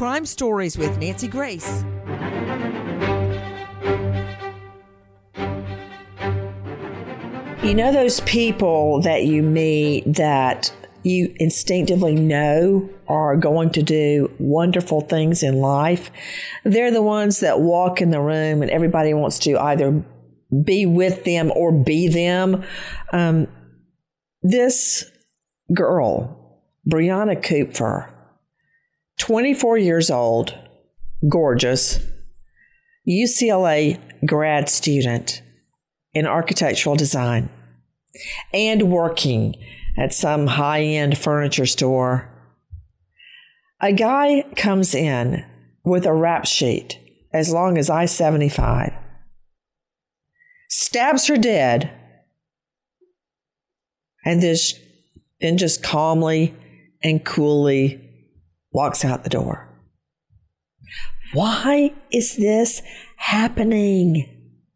Crime Stories with Nancy Grace. You know those people that you meet that you instinctively know are going to do wonderful things in life? They're the ones that walk in the room and everybody wants to either be with them or be them. This girl, Brianna Kupfer, 24 years old, gorgeous, UCLA grad student in architectural design, and working at some high-end furniture store. A guy comes in with a rap sheet as long as I-75, stabs her dead, and then just calmly and coolly walks out the door. Why is this happening?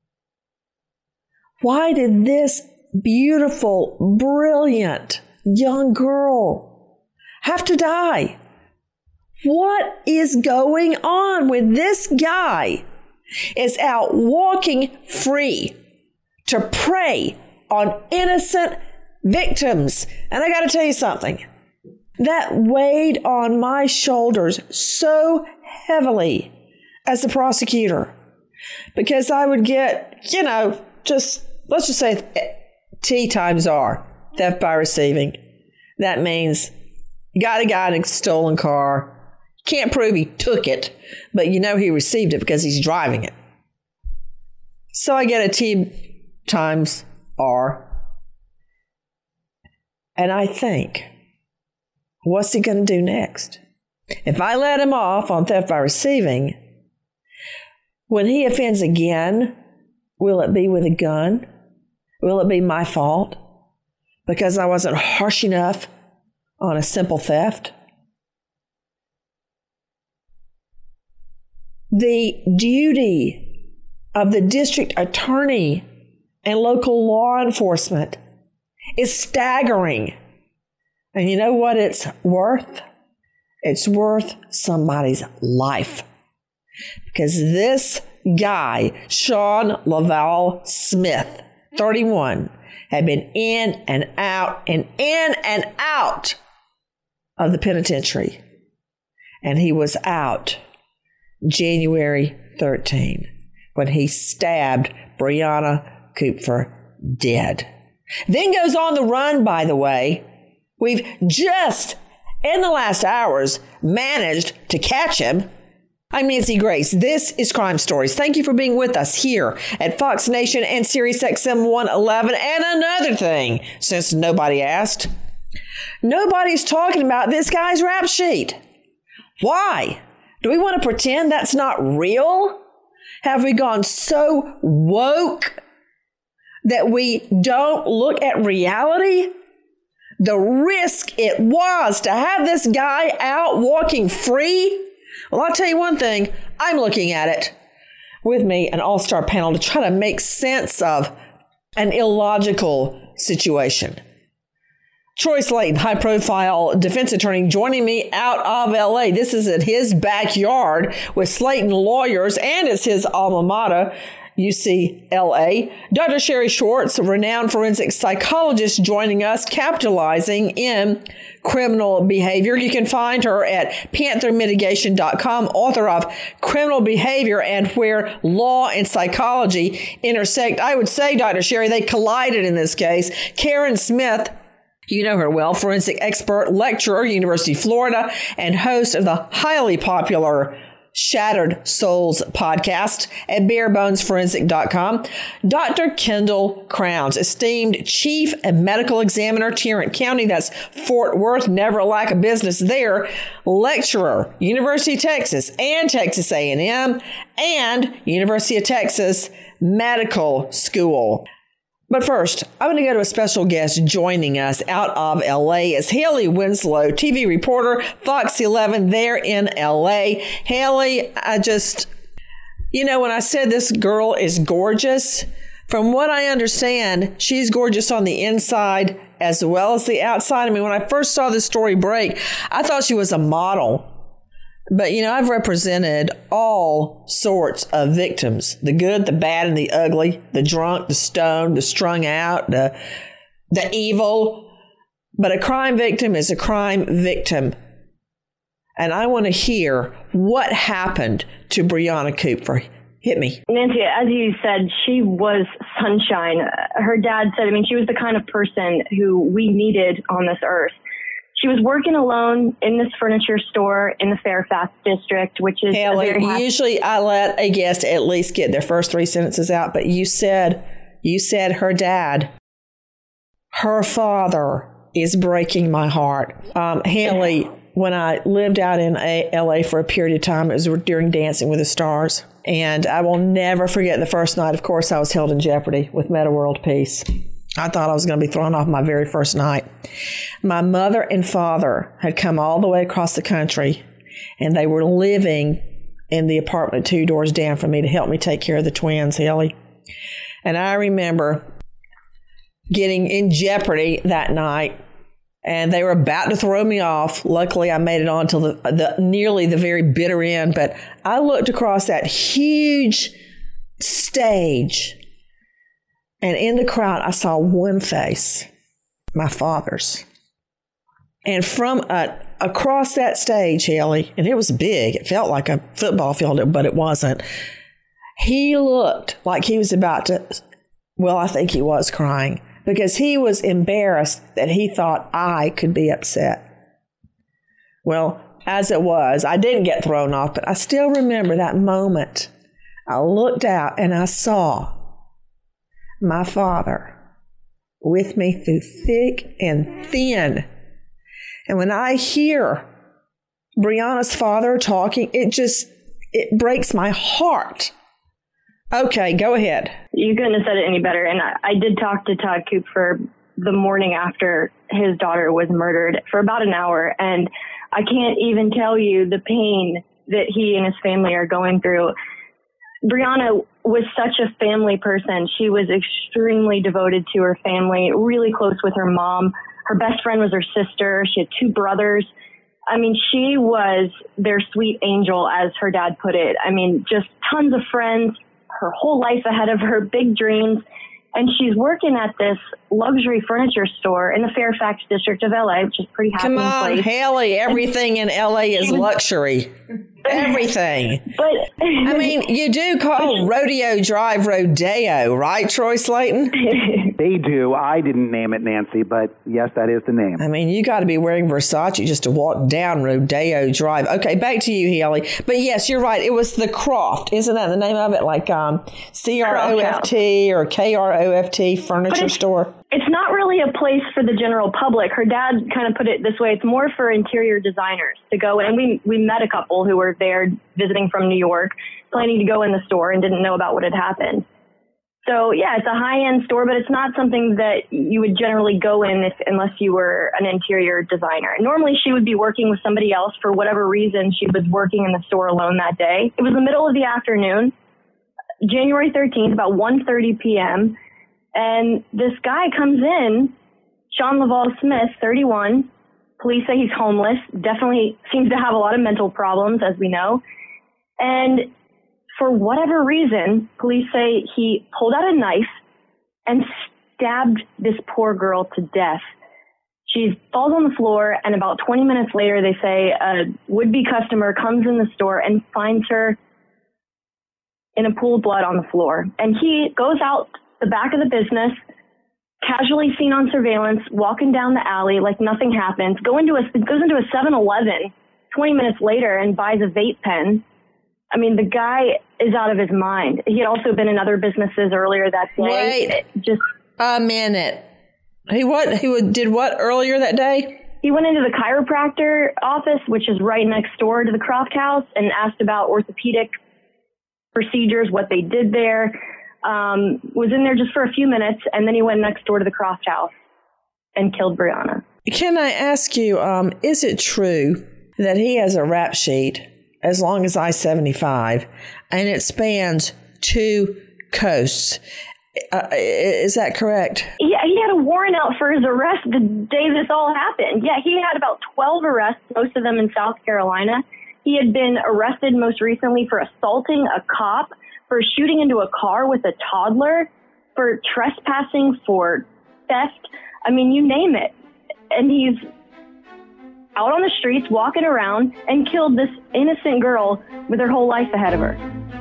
Why did this beautiful, brilliant young girl have to die? What is going on with this guy is out walking free to prey on innocent victims? And I got to tell you something. That weighed on my shoulders so heavily as a prosecutor, because I would get, let's just say T times R, theft by receiving. That means you got a guy in a stolen car. Can't prove he took it, but you know he received it because he's driving it. So I get a T times R. And I think, what's he going to do next? If I let him off on theft by receiving, when he offends again, will it be with a gun? Will it be my fault because I wasn't harsh enough on a simple theft? The duty of the district attorney and local law enforcement is staggering. And you know what it's worth? It's worth somebody's life. Because this guy, Sean Laval Smith, 31, had been in and out of the penitentiary. And he was out January 13 when he stabbed Brianna Kupfer dead. Then goes on the run, by the way. We've just, in the last hours, managed to catch him. I'm Nancy Grace. This is Crime Stories. Thank you for being with us here at Fox Nation and Sirius XM 111. And another thing, since nobody asked, nobody's talking about this guy's rap sheet. Why? Do we want to pretend that's not real? Have we gone so woke that we don't look at reality? The risk it was to have this guy out walking free. Well, I'll tell you one thing. I'm looking at it with me, an all-star panel, to try to make sense of an illogical situation. Troy Slayton, high-profile defense attorney, joining me out of L.A. This is at his backyard with Slayton lawyers, and it's his alma mater, UCLA. Dr. Sherry Schwartz, renowned forensic psychologist, joining us, capitalizing in criminal behavior. You can find her at panthermitigation.com, author of Criminal Behavior and Where Law and Psychology Intersect. I would say, Dr. Sherry, they collided in this case. Karen Smith, you know her well, forensic expert, lecturer, University of Florida, and host of the highly popular Shattered Souls podcast at barebonesforensic.com. Dr. Kendall Crowns, esteemed chief and medical examiner, Tarrant County, that's Fort Worth, never a lack of business there, lecturer, University of Texas and Texas A&M, and University of Texas Medical School. But first, I'm going to go to a special guest joining us out of L.A. is Haley Winslow, TV reporter, Fox 11 there in L.A. Haley, when I said this girl is gorgeous, from what I understand, she's gorgeous on the inside as well as the outside. I mean, when I first saw this story break, I thought she was a model. But, I've represented all sorts of victims, the good, the bad, and the ugly, the drunk, the stoned, the strung out, the evil. But a crime victim is a crime victim. And I want to hear what happened to Brianna Cooper. Hit me. Nancy, as you said, she was sunshine. Her dad said, she was the kind of person who we needed on this earth. She was working alone in this furniture store in the Fairfax district, which is Haley, usually I let a guest at least get their first 3 sentences out, but you said her dad, her father is breaking my heart. Haley, when I lived out in LA for a period of time, it was during Dancing with the Stars. And I will never forget the first night, of course, I was held in jeopardy with Meta World Peace. I thought I was going to be thrown off my very first night. My mother and father had come all the way across the country, and they were living in the apartment 2 doors down from me to help me take care of the twins, Haley. And I remember getting in jeopardy that night, and they were about to throw me off. Luckily, I made it on till the nearly the very bitter end, but I looked across that huge stage, and in the crowd, I saw one face, my father's. And from across that stage, Haley, and it was big. It felt like a football field, but it wasn't. He looked like he was about to, well, I think he was crying because he was embarrassed that he thought I could be upset. Well, as it was, I didn't get thrown off, but I still remember that moment. I looked out and I saw my father with me through thick and thin. And when I hear Brianna's father talking, it breaks my heart. Okay, go ahead. You couldn't have said it any better. And I did talk to Todd Cooper the morning after his daughter was murdered for about an hour. And I can't even tell you the pain that he and his family are going through. Brianna was such a family person. She was extremely devoted to her family, really close with her mom. Her best friend was her sister. She had 2 brothers. She was their sweet angel, as her dad put it. Just tons of friends, her whole life ahead of her, big dreams. And she's working at this luxury furniture store in the Fairfax district of LA, which is a pretty happening place. Come on, Haley, everything in LA is luxury. Everything. But you do call Rodeo Drive Rodeo, right, Troy Slayton? They do. I didn't name it, Nancy, but yes, that is the name. You got to be wearing Versace just to walk down Rodeo Drive. Okay, back to you, Haley. But yes, you're right. It was the Croft. Isn't that the name of it? Like CROFT or KROFT furniture store? It's not really a place for the general public. Her dad kind of put it this way. It's more for interior designers to go. And we met a couple who were there visiting from New York, planning to go in the store and didn't know about what had happened. So, yeah, it's a high-end store, but it's not something that you would generally go in unless you were an interior designer. Normally, she would be working with somebody else. For whatever reason, she was working in the store alone that day. It was the middle of the afternoon, January 13th, about 1:30 p.m., and this guy comes in, Sean Laval Smith, 31. Police say he's homeless, definitely seems to have a lot of mental problems, as we know. And for whatever reason, police say he pulled out a knife and stabbed this poor girl to death. She falls on the floor, and about 20 minutes later, they say a would-be customer comes in the store and finds her in a pool of blood on the floor. And he goes out the back of the business, casually seen on surveillance, walking down the alley like nothing happens, goes into a 7-Eleven 20 minutes later and buys a vape pen. The guy is out of his mind. He had also been in other businesses earlier that day. Wait, just a minute. He did what earlier that day? He went into the chiropractor office, which is right next door to the Croft House, and asked about orthopedic procedures, what they did there. Was in there just for a few minutes, and then he went next door to the Croft House and killed Brianna. Can I ask you, is it true that he has a rap sheet as long as I-75, and it spans 2 coasts? Is that correct? Yeah, he had a warrant out for his arrest the day this all happened. Yeah, he had about 12 arrests, most of them in South Carolina. He had been arrested most recently for assaulting a cop, for shooting into a car with a toddler, for trespassing, for theft. I mean, you name it. And he's out on the streets, walking around, and killed this innocent girl with her whole life ahead of her.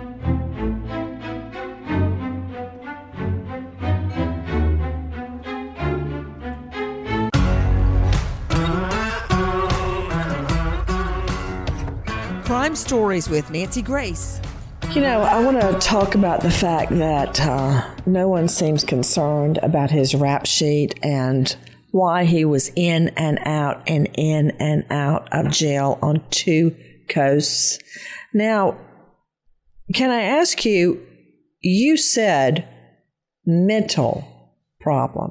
Crime Stories with Nancy Grace. You know, I want to talk about the fact that no one seems concerned about his rap sheet and why he was in and out of jail on 2 coasts. Now, can I ask you, you said mental problem.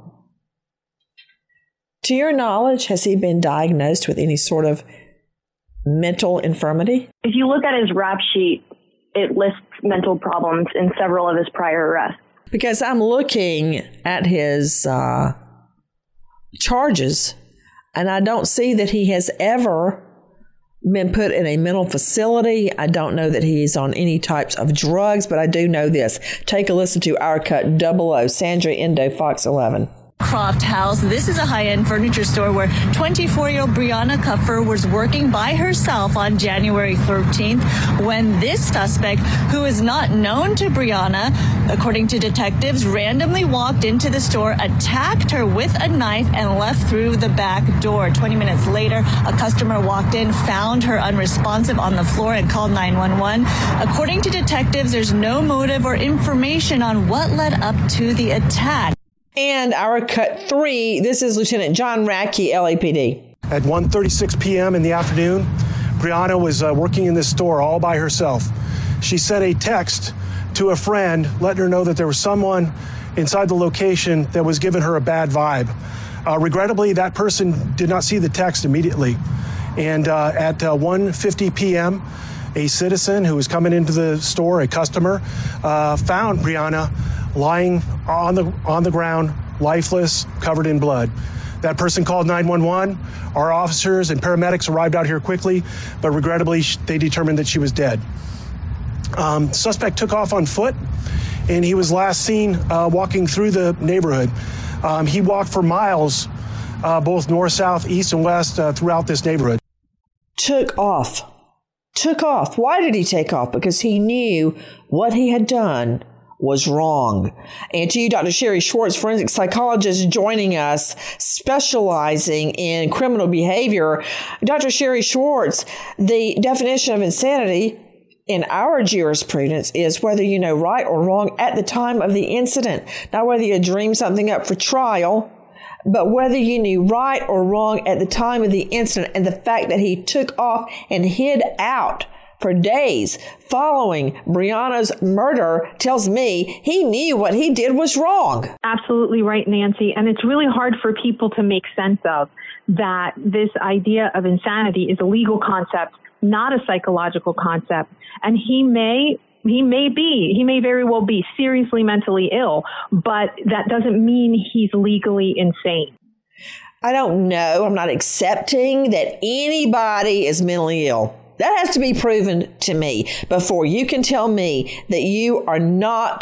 To your knowledge, has he been diagnosed with any sort of mental infirmity? If you look at his rap sheet, it lists mental problems in several of his prior arrests. Because I'm looking at his charges, and I don't see that he has ever been put in a mental facility. I don't know that he's on any types of drugs, but I do know this. Take a listen to Our Cut 00, Sandra Endo, Fox 11. Croft House. This is a high-end furniture store where 24-year-old Brianna Kupfer was working by herself on January 13th when this suspect, who is not known to Brianna, according to detectives, randomly walked into the store, attacked her with a knife, and left through the back door. 20 minutes later, a customer walked in, found her unresponsive on the floor, and called 911. According to detectives, there's no motive or information on what led up to the attack. And Our Cut 3, this is Lieutenant John Radke, LAPD. At 1:36 p.m. in the afternoon, Brianna was working in this store all by herself. She sent a text to a friend letting her know that there was someone inside the location that was giving her a bad vibe. Regrettably, that person did not see the text immediately. And at 1:50 p.m., a citizen who was coming into the store, a customer, found Brianna lying on the ground, lifeless, covered in blood. That person called 911. Our officers and paramedics arrived out here quickly, but regrettably, they determined that she was dead. Suspect took off on foot, and he was last seen walking through the neighborhood. He walked for miles, both north, south, east, and west throughout this neighborhood. Took off. Why did he take off? Because he knew what he had done was wrong. And to you, Dr. Sherry Schwartz, forensic psychologist joining us, specializing in criminal behavior. Dr. Sherry Schwartz, the definition of insanity in our jurisprudence is whether you know right or wrong at the time of the incident. Not whether you dream something up for trial, but whether you knew right or wrong at the time of the incident. And the fact that he took off and hid out for days following Brianna's murder tells me he knew what he did was wrong. Absolutely right, Nancy. And it's really hard for people to make sense of that this idea of insanity is a legal concept, not a psychological concept. And he may very well be seriously mentally ill, but that doesn't mean he's legally insane. I don't know. I'm not accepting that anybody is mentally ill. That has to be proven to me before you can tell me that you are not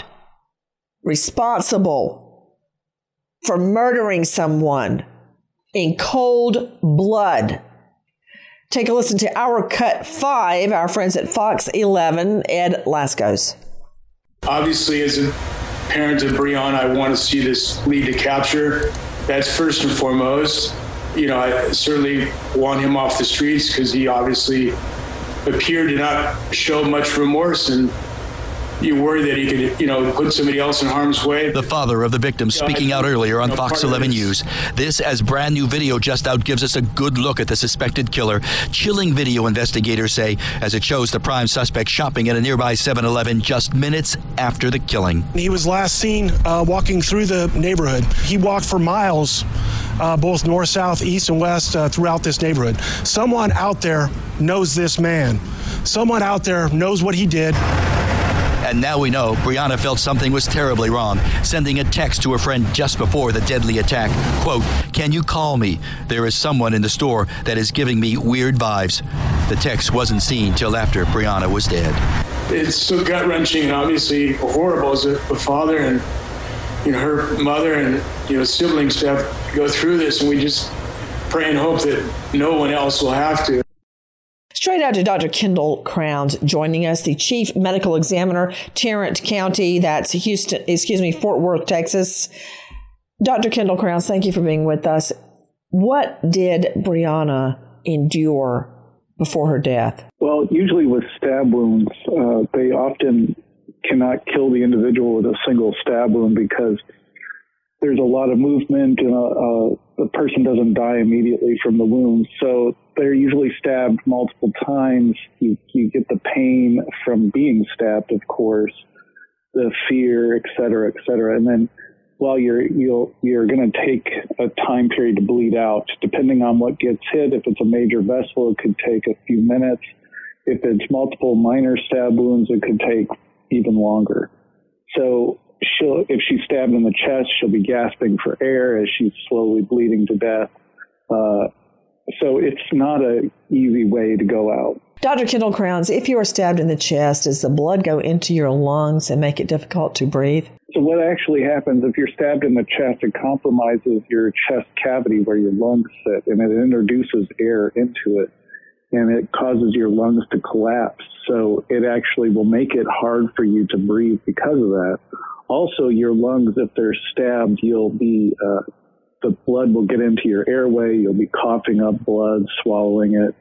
responsible for murdering someone in cold blood. Take a listen to Our Cut 5, our friends at Fox 11, Ed Laskos. Obviously, as a parent of Brianna, I want to see this lead to capture. That's first and foremost. You know, I certainly want him off the streets because he obviously appeared to not show much remorse, and you worry that he could, put somebody else in harm's way. The father of the victim speaking out earlier on Fox 11 News. This, as brand new video just out, gives us a good look at the suspected killer. Chilling video, investigators say, as it shows the prime suspect shopping at a nearby 7-Eleven just minutes after the killing. He was last seen walking through the neighborhood. He walked for miles, both north, south, east, and west throughout this neighborhood. Someone out there knows this man. Someone out there knows what he did. And now we know Brianna felt something was terribly wrong, sending a text to a friend just before the deadly attack. Quote, "Can you call me? There is someone in the store that is giving me weird vibes." The text wasn't seen till after Brianna was dead. It's so gut-wrenching and obviously horrible as a father and, her mother and, siblings to have to go through this. And we just pray and hope that no one else will have to. Straight out to Dr. Kendall Crowns joining us, the Chief Medical Examiner, Tarrant County, that's Fort Worth, Texas. Dr. Kendall Crowns, thank you for being with us. What did Brianna endure before her death? Well, usually with stab wounds, they often cannot kill the individual with a single stab wound because there's a lot of movement and the person doesn't die immediately from the wound. So they're usually stabbed multiple times. You get the pain from being stabbed, of course, the fear, et cetera, and then while you're going to take a time period to bleed out, depending on what gets hit. If it's a major vessel, it could take a few minutes. If it's multiple minor stab wounds, it could take even longer. So if she's stabbed in the chest, she'll be gasping for air as she's slowly bleeding to death. So it's not an easy way to go out. Dr. Kendall Crowns, if you are stabbed in the chest, does the blood go into your lungs and make it difficult to breathe? So what actually happens if you're stabbed in the chest, it compromises your chest cavity where your lungs sit, and it introduces air into it, and it causes your lungs to collapse. So it actually will make it hard for you to breathe because of that. Also, your lungs, if they're stabbed, you'll be the blood will get into your airway. You'll be coughing up blood, swallowing it,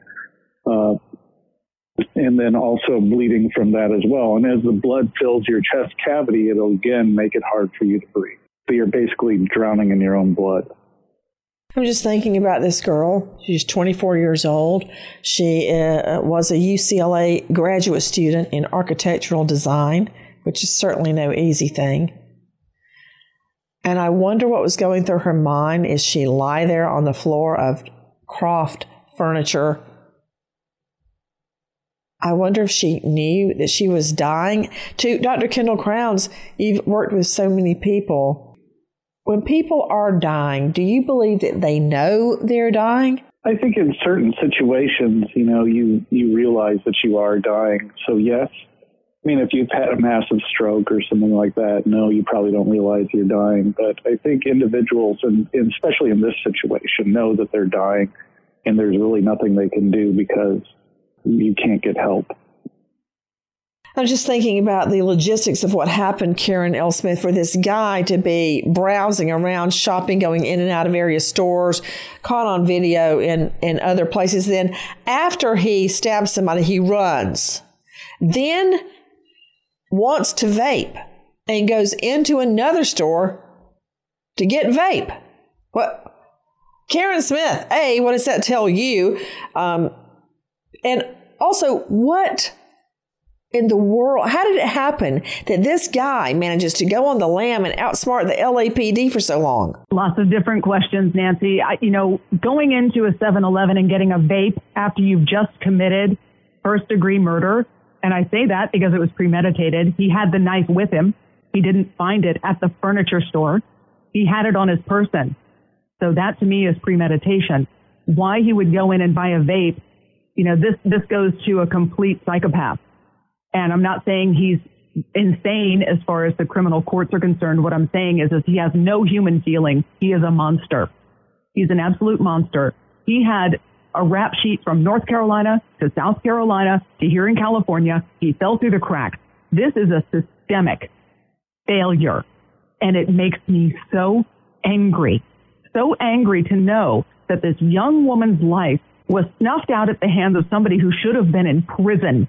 and then also bleeding from that as well. And as the blood fills your chest cavity, it'll again make it hard for you to breathe. So you're basically drowning in your own blood. I'm just thinking about this girl. She's 24 years old. She was a UCLA graduate student in architectural design, which is certainly no easy thing. And I wonder what was going through her mind as she lie there on the floor of Croft Furniture. I wonder if she knew that she was dying. To Dr. Kendall Crowns, you've worked with so many people. When people are dying, do you believe that they know they're dying? I think in certain situations, you realize that you are dying. So yes. I mean, if you've had a massive stroke or something like that, no, you probably don't realize you're dying. But I think individuals, and especially in this situation, know that they're dying, and there's really nothing they can do because you can't get help. I'm just thinking about the logistics of what happened, Karen L. Smith, for this guy to be browsing around, shopping, going in and out of various stores, caught on video in other places. Then after he stabs somebody, he runs. Then wants to vape and goes into another store to get vape. What? Karen Smith, what does that tell you? And also, what in the world, how did it happen that this guy manages to go on the lam and outsmart the LAPD for so long? Lots of different questions, Nancy. Going into a 7-Eleven and getting a vape after you've just committed first-degree murder, and I say that because it was premeditated. He had the knife with him. He didn't find it at the furniture store. He had it on his person. So that to me is premeditation. Why he would go in and buy a vape, this goes to a complete psychopath. And I'm not saying he's insane as far as the criminal courts are concerned. What I'm saying is he has no human feeling. He is a monster. He's an absolute monster. He had a rap sheet from North Carolina to South Carolina to here in California. He fell through the cracks. This is a systemic failure. And it makes me so angry to know that this young woman's life was snuffed out at the hands of somebody who should have been in prison.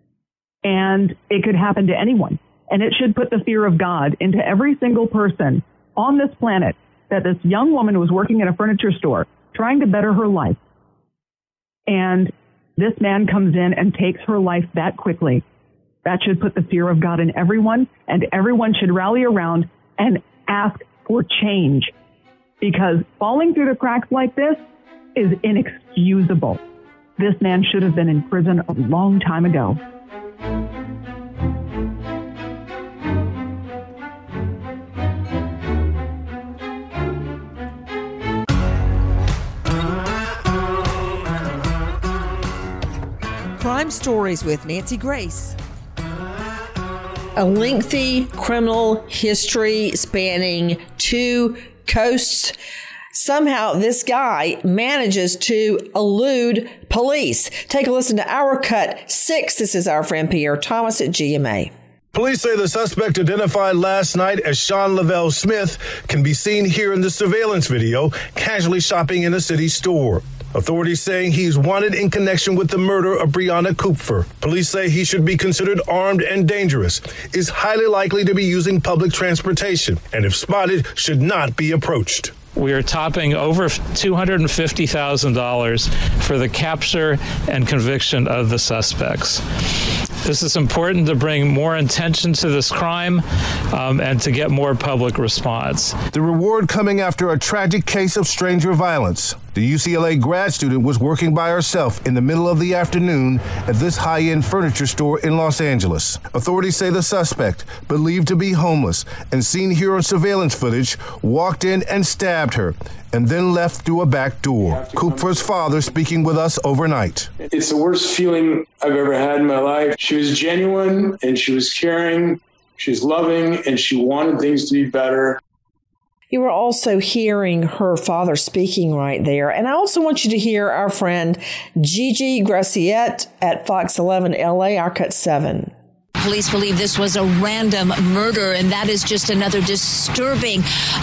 And it could happen to anyone. And it should put the fear of God into every single person on this planet, that this young woman was working in a furniture store trying to better her life. And this man comes in and takes her life that quickly. That should put the fear of God in everyone, and everyone should rally around and ask for change. Because falling through the cracks like this is inexcusable. This man should have been in prison a long time ago. Crime Stories with Nancy Grace. A lengthy criminal history spanning 2 coasts. Somehow this guy manages to elude police. Take a listen to our cut 6. This is our friend Pierre Thomas at GMA. Police say the suspect identified last night as Sean Lavelle Smith can be seen here in the surveillance video, casually shopping in a city store. Authorities saying he's wanted in connection with the murder of Brianna Kupfer. Police say he should be considered armed and dangerous, is highly likely to be using public transportation, and if spotted, should not be approached. We are topping over $250,000 for the capture and conviction of the suspects. This is important to bring more attention to this crime and to get more public response. The reward coming after a tragic case of stranger violence. The UCLA grad student was working by herself in the middle of the afternoon at this high-end furniture store in Los Angeles. Authorities say the suspect, believed to be homeless and seen here on surveillance footage, walked in and stabbed her and then left through a back door. Kupfer's father speaking with us overnight. It's the worst feeling I've ever had in my life. She was genuine and she was caring, she was loving, and she wanted things to be better. You were also hearing her father speaking right there. And I also want you to hear our friend Gigi Graciette at Fox 11 LA, our cut 7. Police believe this was a random murder, and that is just another disturbing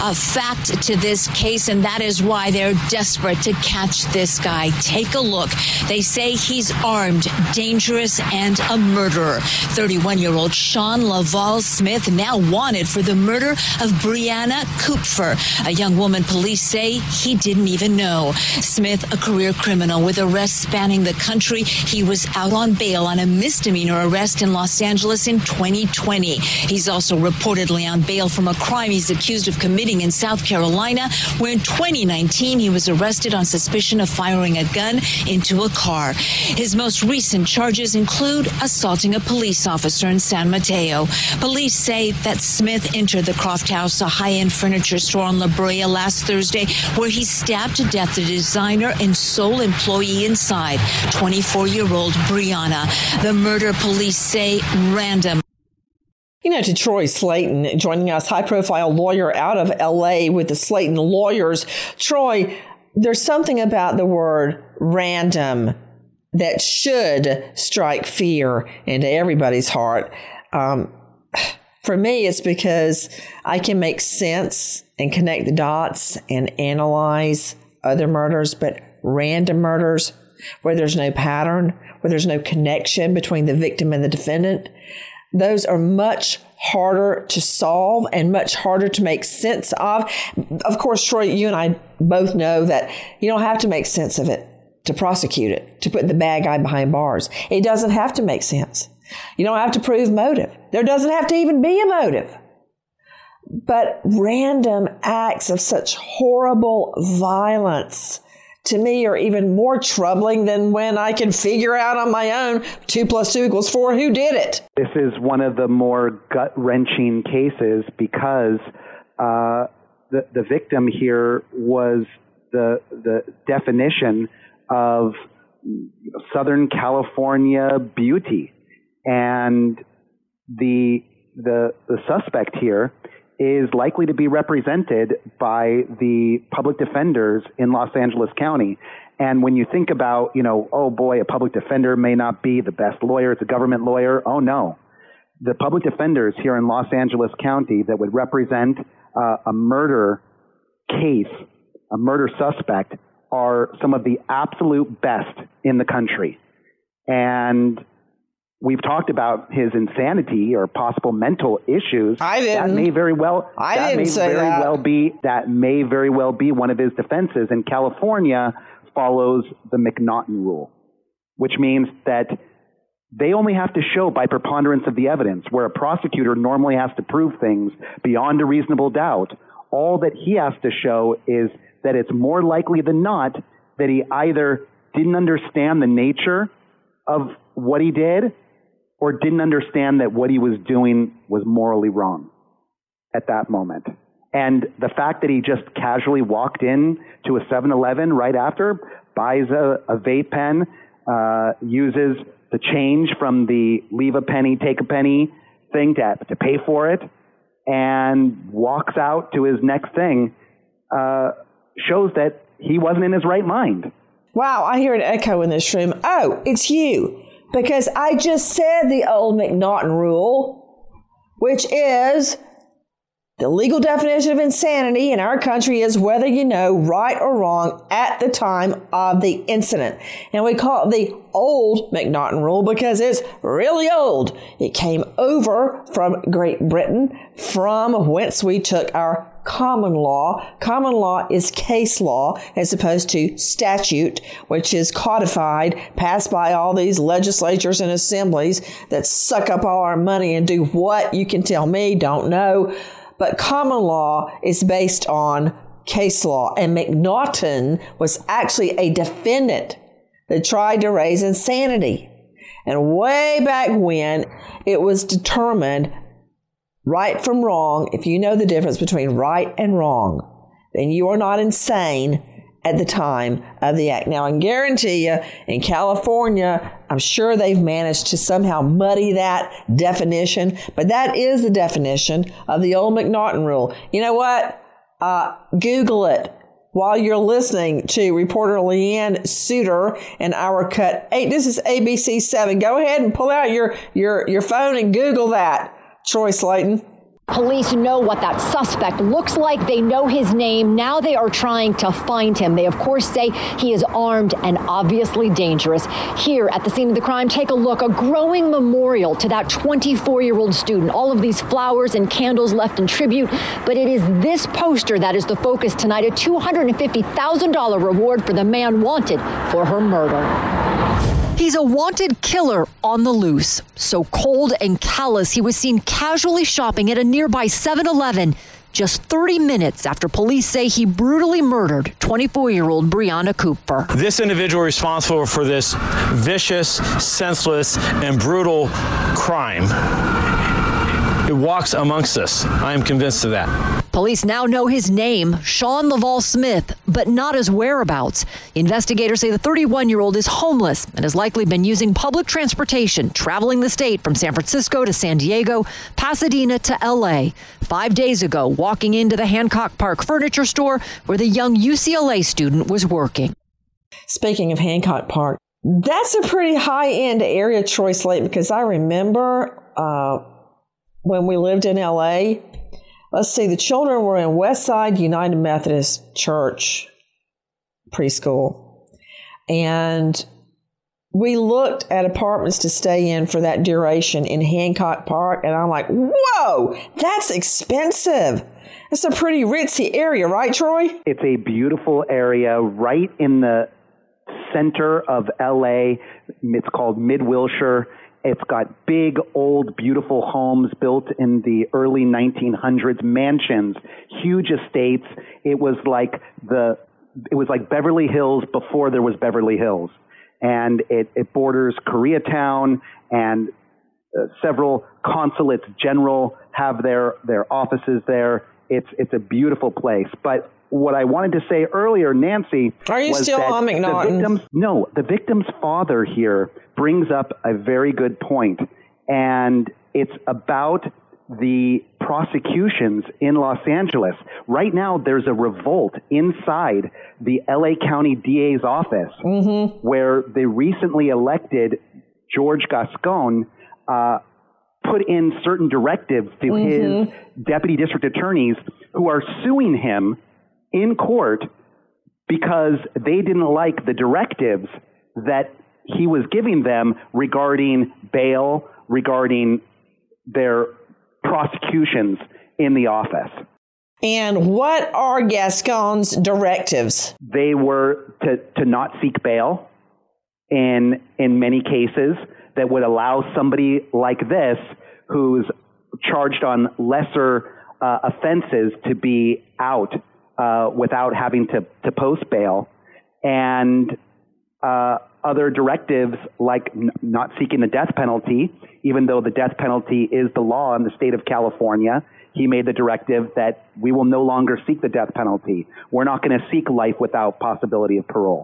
fact to this case, and that is why they're desperate to catch this guy. Take a look. They say he's armed, dangerous, and a murderer. 31-year-old Sean Lavelle Smith now wanted for the murder of Brianna Kupfer, a young woman police say he didn't even know. Smith, a career criminal with arrests spanning the country. He was out on bail on a misdemeanor arrest in Los Angeles in 2020. He's also reportedly on bail from a crime he's accused of committing in South Carolina, where in 2019 he was arrested on suspicion of firing a gun into a car. His most recent charges include assaulting a police officer in San Mateo. Police say that Smith entered the Croft House, a high-end furniture store on La Brea last Thursday, where he stabbed to death the designer and sole employee inside, 24-year-old Brianna. The murder, police say, random. You know, to Troy Slayton, joining us, high-profile lawyer out of L.A. with the Slayton Lawyers. Troy, there's something about the word random that should strike fear into everybody's heart. For me, it's because I can make sense and connect the dots and analyze other murders, but random murders where there's no pattern, where there's no connection between the victim and the defendant, those are much harder to solve and much harder to make sense of. Of course, Troy, you and I both know that you don't have to make sense of it to prosecute it, to put the bad guy behind bars. It doesn't have to make sense. You don't have to prove motive. There doesn't have to even be a motive. But random acts of such horrible violence, to me, are even more troubling than when I can figure out on my own 2 + 2 = 4 who did it. This is one of the more gut-wrenching cases because the victim here was the definition of Southern California beauty, and the suspect here is likely to be represented by the public defenders in Los Angeles County. And when you think about, oh boy, a public defender may not be the best lawyer, it's a government lawyer. Oh no. The public defenders here in Los Angeles County that would represent a murder case, a murder suspect, are some of the absolute best in the country. And we've talked about his insanity or possible mental issues. I didn't. That may very well. I didn't say that. That may very well be one of his defenses. And California follows the McNaughton rule, which means that they only have to show by preponderance of the evidence, where a prosecutor normally has to prove things beyond a reasonable doubt. All that he has to show is that it's more likely than not that he either didn't understand the nature of what he did or didn't understand that what he was doing was morally wrong at that moment. And the fact that he just casually walked in to a 7-Eleven right after, buys a vape pen, uses the change from the leave a penny, take a penny thing to pay for it, and walks out to his next thing, shows that he wasn't in his right mind. Wow, I hear an echo in this room. Oh, it's you. Because I just said the old McNaughton rule, which is the legal definition of insanity in our country is whether you know right or wrong at the time of the incident. And we call it the old McNaughton rule because it's really old. It came over from Great Britain, from whence we took our common law. Common law is case law as opposed to statute, which is codified, passed by all these legislatures and assemblies that suck up all our money and do what? You can tell me, don't know. But common law is based on case law. And McNaughton was actually a defendant that tried to raise insanity. And way back when it was determined right from wrong, if you know the difference between right and wrong, then you are not insane at the time of the act. Now, I can guarantee you, in California, I'm sure they've managed to somehow muddy that definition, but that is the definition of the old McNaughton rule. You know what? Google it while you're listening to reporter Leanne Suter and Our Cut 8. This is ABC 7. Go ahead and pull out your phone and Google that. Troy Slayton. Police know what that suspect looks like. They know his name. Now they are trying to find him. They, of course, say he is armed and obviously dangerous. Here at the scene of the crime, take a look. A growing memorial to that 24-year-old student. All of these flowers and candles left in tribute. But it is this poster that is the focus tonight. A $250,000 reward for the man wanted for her murder. He's a wanted killer on the loose. So cold and callous, he was seen casually shopping at a nearby 7-Eleven just 30 minutes after police say he brutally murdered 24-year-old Brianna Cooper. This individual responsible for this vicious, senseless, and brutal crime, it walks amongst us. I am convinced of that. Police now know his name, Sean Laval Smith, but not his whereabouts. Investigators say the 31-year-old is homeless and has likely been using public transportation, traveling the state from San Francisco to San Diego, Pasadena to L.A. 5 days ago, walking into the Hancock Park furniture store where the young UCLA student was working. Speaking of Hancock Park, that's a pretty high-end area, Troy Slate, because I remember when we lived in L.A., let's see, the children were in Westside United Methodist Church preschool. And we looked at apartments to stay in for that duration in Hancock Park. And I'm like, whoa, that's expensive. It's a pretty ritzy area, right, Troy? It's a beautiful area right in the center of LA. It's called Mid-Wilshire. It's got big, old, beautiful homes built in the early 1900s, mansions, huge estates. It was like Beverly Hills before there was Beverly Hills. And it borders Koreatown, and several consulates general have their offices there. It's a beautiful place. But what I wanted to say earlier, Nancy, are you was still that on McNaughton? The victim's father here brings up a very good point, and it's about the prosecutions in Los Angeles. Right now, there's a revolt inside the LA County DA's office, where the recently elected George Gascon put in certain directives to his deputy district attorneys who are suing him in court because they didn't like the directives that he was giving them regarding bail, regarding their prosecutions in the office. And what are Gascon's directives? They were to not seek bail in many cases, that would allow somebody like this, who's charged on lesser offenses, to be out without having to post bail. And other directives like not seeking the death penalty, even though the death penalty is the law in the state of California. He made the directive that we will no longer seek the death penalty. We're not going to seek life without possibility of parole.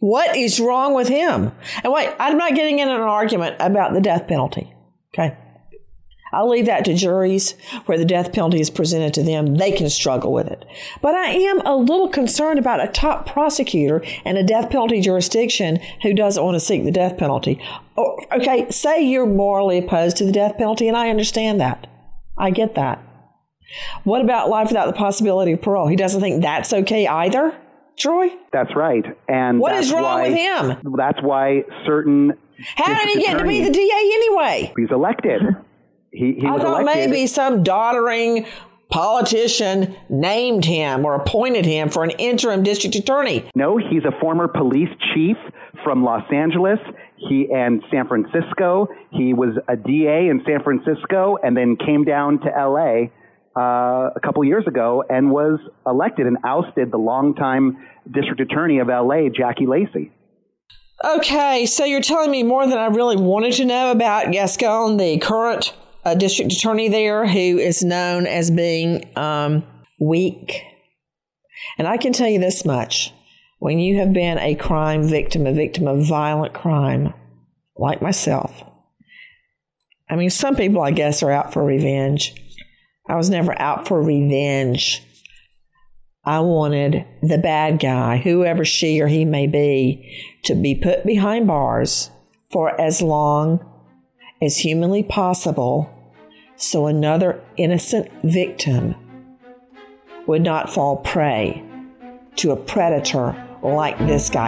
What is wrong with him? And wait, I'm not getting in an argument about the death penalty. Okay. I'll leave that to juries where the death penalty is presented to them. They can struggle with it. But I am a little concerned about a top prosecutor in a death penalty jurisdiction who doesn't want to seek the death penalty. Okay, say you're morally opposed to the death penalty, and I understand that. I get that. What about life without the possibility of parole? He doesn't think that's okay either, Troy? That's right. And what is wrong with him? That's why certain... How did he get to be the DA anyway? He's elected. He I was thought elected. maybe some doddering politician named him or appointed him for an interim district attorney. No, he's a former police chief from Los Angeles and San Francisco. He was a DA in San Francisco and then came down to L.A. A couple years ago and was elected and ousted the longtime district attorney of L.A., Jackie Lacey. Okay, so you're telling me more than I really wanted to know about Gascon, the current district attorney there, who is known as being weak. And I can tell you this much. When you have been a crime victim, a victim of violent crime, like myself, I mean, some people, I guess, are out for revenge. I was never out for revenge. I wanted the bad guy, whoever she or he may be, to be put behind bars for as long as humanly possible so another innocent victim would not fall prey to a predator like this guy.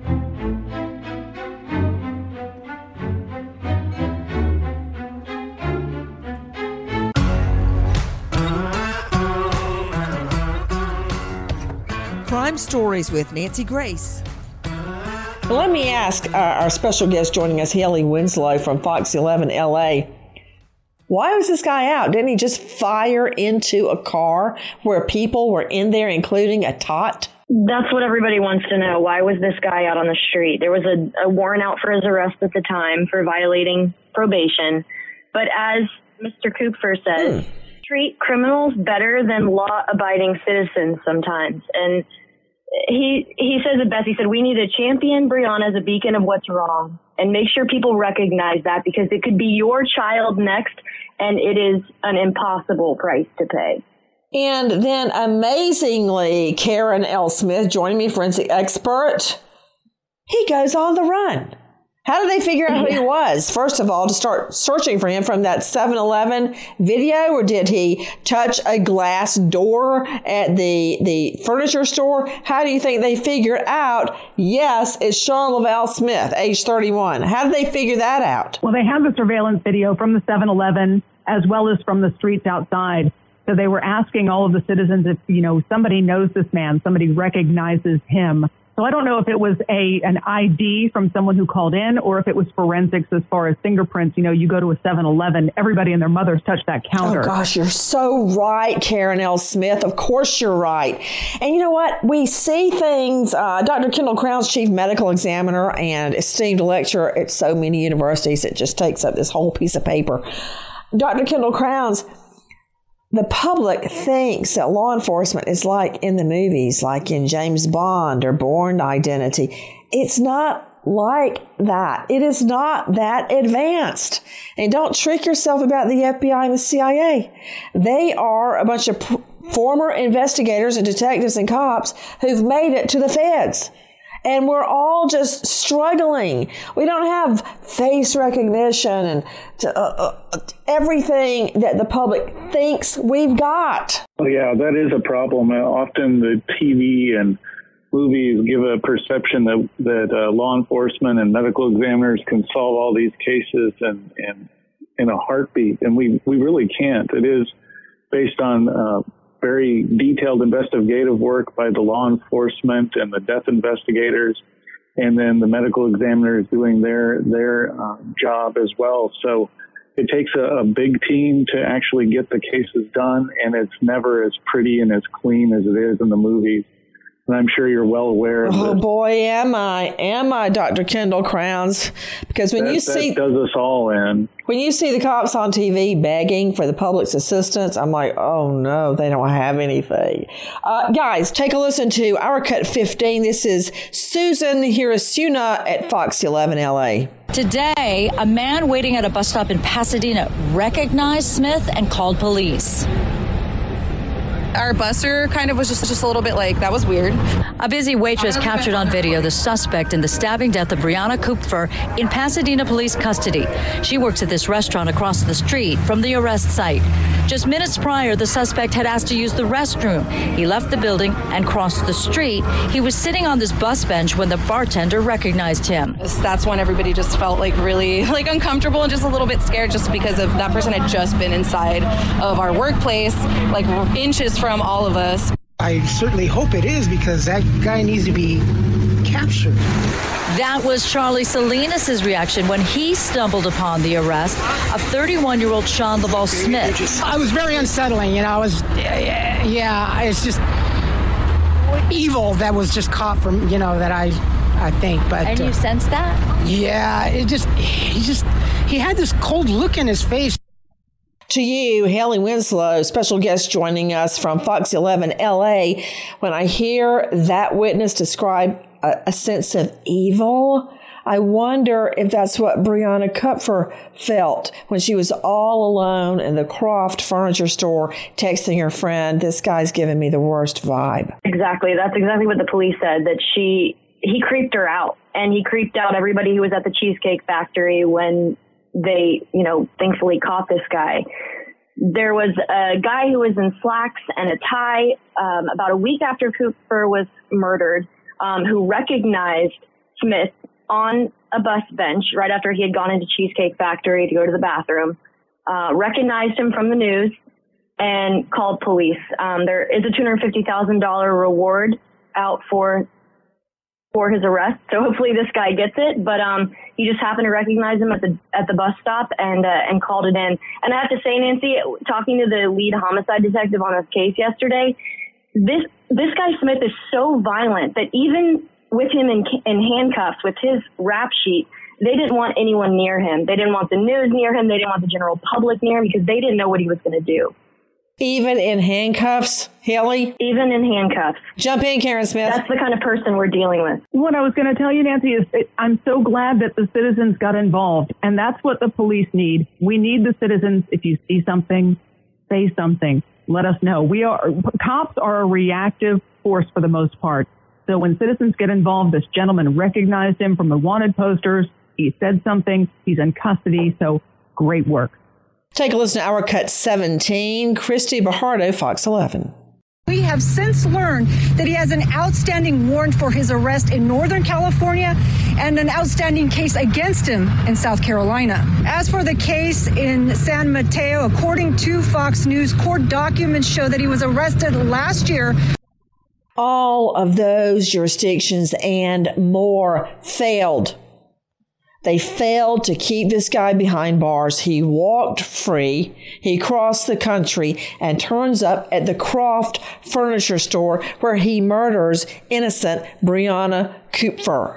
Crime Stories with Nancy Grace. Let me ask our special guest joining us, Haley Winslow from Fox 11 LA. Why was this guy out? Didn't he just fire into a car where people were in there, including a tot? That's what everybody wants to know. Why was this guy out on the street? There was a warrant out for his arrest at the time for violating probation. But as Mr. Kupfer says, treat criminals better than law-abiding citizens sometimes. And he says it best. He said, we need to champion Breonna as a beacon of what's wrong and make sure people recognize that, because it could be your child next, and it is an impossible price to pay. And then amazingly, Karen L. Smith joining me, forensic expert. He goes on the run. How did they figure out who he was? First of all, to start searching for him from that 7-Eleven video, or did he touch a glass door at the furniture store? How do you think they figured out, yes, it's Sean Lavelle Smith, age 31? How did they figure that out? Well, they have the surveillance video from the 7-Eleven as well as from the streets outside. So they were asking all of the citizens if, somebody knows this man, somebody recognizes him. So I don't know if it was an ID from someone who called in, or if it was forensics as far as fingerprints. You go to a 7-Eleven, everybody and their mother's touched that counter. Oh, gosh, you're so right, Karen L. Smith. Of course you're right. And you know what? We see things. Dr. Kendall Crowns, chief medical examiner and esteemed lecturer at so many universities, it just takes up this whole piece of paper. Dr. Kendall Crowns, the public thinks that law enforcement is like in the movies, like in James Bond or Bourne Identity. It's not like that. It is not that advanced. And don't trick yourself about the FBI and the CIA. They are a bunch of former investigators and detectives and cops who've made it to the feds. And we're all just struggling. We don't have face recognition and everything that the public thinks we've got. Well, yeah, that is a problem. Often the TV and movies give a perception that law enforcement and medical examiners can solve all these cases and in a heartbeat, and we really can't. It is based on very detailed investigative work by the law enforcement and the death investigators, and then the medical examiners doing their job as well. So it takes a big team to actually get the cases done, and it's never as pretty and as clean as it is in the movies. And I'm sure you're well aware of Oh this. boy, am I, Dr. Kendall Crowns? Because when you see that does us all in. When you see the cops on TV begging for the public's assistance, I'm like, oh no, they don't have anything. Guys, take a listen to Our Cut 15. This is Susan Hirasuna at Fox 11 LA. Today, a man waiting at a bus stop in Pasadena recognized Smith and called police. Our busser kind of was just a little bit like, that was weird. A busy waitress captured on video the suspect in the stabbing death of Brianna Kupfer in Pasadena police custody. She works at this restaurant across the street from the arrest site. Just minutes prior, the suspect had asked to use the restroom. He left the building and crossed the street. He was sitting on this bus bench when the bartender recognized him. That's when everybody just felt like really uncomfortable and just a little bit scared, just because of that person had just been inside of our workplace, like inches from all of us. I certainly hope it is, because that guy needs to be captured. That was Charlie Salinas' reaction when he stumbled upon the arrest of 31-year-old Sean Laval Smith. I was very unsettling, it's just evil that was just caught from, that I think. But and you sense that? Yeah, he had this cold look in his face. To you, Haley Winslow, special guest joining us from Fox 11 LA. When I hear that witness describe a sense of evil, I wonder if that's what Brianna Kupfer felt when she was all alone in the Croft furniture store texting her friend, "This guy's giving me the worst vibe." Exactly. That's exactly what the police said, that he creeped her out, and he creeped out everybody who was at the Cheesecake Factory when they, thankfully caught this guy. There was a guy who was in slacks and a tie about a week after Kupfer was murdered, who recognized Smith on a bus bench right after he had gone into Cheesecake Factory to go to the bathroom, recognized him from the news, and called police. There is a $250,000 reward out for his arrest, so hopefully this guy gets it. But he just happened to recognize him at the bus stop and called it in. And I have to say, Nancy, talking to the lead homicide detective on this case yesterday, this guy Smith is so violent that even with him in handcuffs, with his rap sheet, they didn't want anyone near him. They didn't want the news near him. They didn't want the general public near him, because they didn't know what he was going to do. Even in handcuffs, Haley? Even in handcuffs. Jump in, Karen Smith. That's the kind of person we're dealing with. What I was going to tell you, Nancy, is I'm so glad that the citizens got involved. And that's what the police need. We need the citizens. If you see something, say something. Let us know. Cops are a reactive force for the most part. So when citizens get involved, this gentleman recognized him from the wanted posters. He said something. He's in custody. So great work. Take a listen to Our Cut 17. Christy Bajardo, Fox 11. We have since learned that he has an outstanding warrant for his arrest in Northern California and an outstanding case against him in South Carolina. As for the case in San Mateo, according to Fox News, court documents show that he was arrested last year. All of those jurisdictions and more failed. They failed to keep this guy behind bars. He walked free. He crossed the country and turns up at the Croft furniture store where he murders innocent Brianna Kupfer.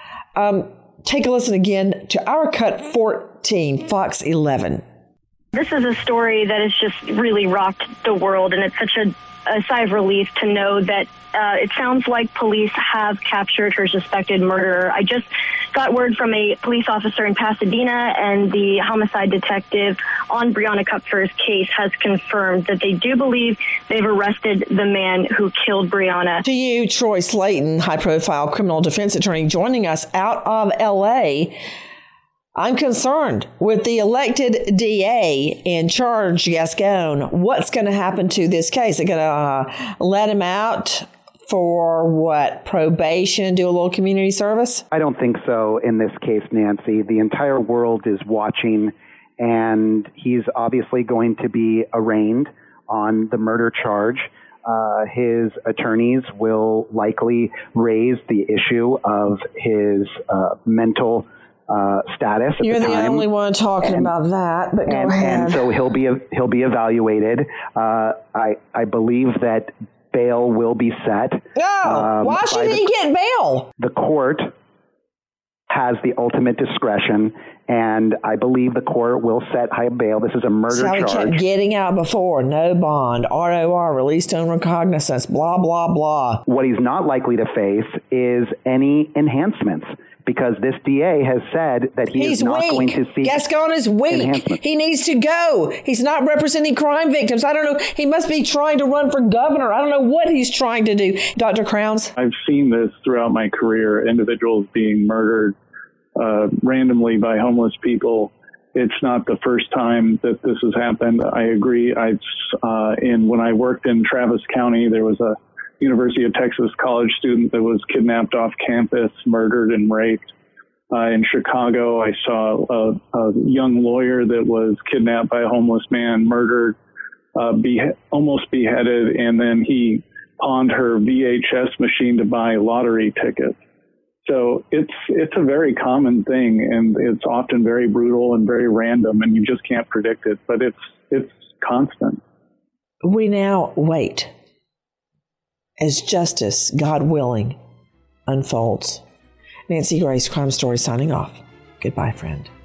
Take a listen again to Our Cut 14, Fox 11. This is a story that has just really rocked the world, and it's such a sigh of relief to know that it sounds like police have captured her suspected murderer. I just got word from a police officer in Pasadena, and the homicide detective on Brianna Kupfer's case has confirmed that they do believe they've arrested the man who killed Brianna. To you, Troy Slayton, high-profile criminal defense attorney, joining us out of L.A., I'm concerned with the elected DA in charge, Gascon. What's going to happen to this case? They're going to let him out for what? Probation, do a little community service? I don't think so in this case, Nancy. The entire world is watching, and he's obviously going to be arraigned on the murder charge. His attorneys will likely raise the issue of his mental status. You're the only one talking about that, but go ahead. And so he'll be evaluated. I believe that bail will be set. No, why should he get bail? The court has the ultimate discretion, and I believe the court will set high bail. This is a murder charge. So he kept getting out before, no bond, ROR, released on recognizance, blah, blah, blah. What he's not likely to face is any enhancements, because this DA has said that he's not going to seek Gascon is weak. He needs to go. He's not representing crime victims. I don't know. He must be trying to run for governor. I don't know what he's trying to do. Dr. Crowns? I've seen this throughout my career, individuals being murdered randomly by homeless people. It's not the first time that this has happened. I agree. When I worked in Travis County, there was a University of Texas college student that was kidnapped off campus, murdered, and raped. In Chicago, I saw a young lawyer that was kidnapped by a homeless man, murdered, almost beheaded, and then he pawned her VHS machine to buy lottery tickets. So it's a very common thing, and it's often very brutal and very random, and you just can't predict it. But it's constant. We now wait as justice, God willing, unfolds. Nancy Grace, Crime Story, signing off. Goodbye, friend.